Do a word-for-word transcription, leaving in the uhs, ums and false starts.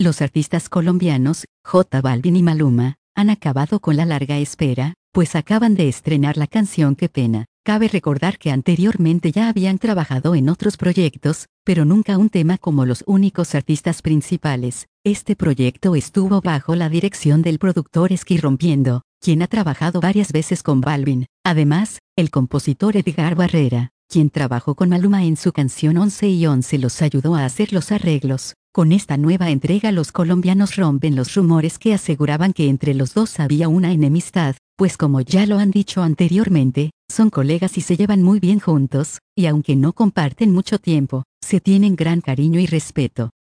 Los artistas colombianos, J Balvin y Maluma, han acabado con la larga espera, pues acaban de estrenar la canción Qué pena. Cabe recordar que anteriormente ya habían trabajado en otros proyectos, pero nunca un tema como los únicos artistas principales. Este proyecto estuvo bajo la dirección del productor Esqui Rompiendo, quien ha trabajado varias veces con Balvin. Además, el compositor Edgar Barrera, quien trabajó con Maluma en su canción once y once, los ayudó a hacer los arreglos. Con esta nueva entrega los colombianos rompen los rumores que aseguraban que entre los dos había una enemistad, pues como ya lo han dicho anteriormente, son colegas y se llevan muy bien juntos, y aunque no comparten mucho tiempo, se tienen gran cariño y respeto.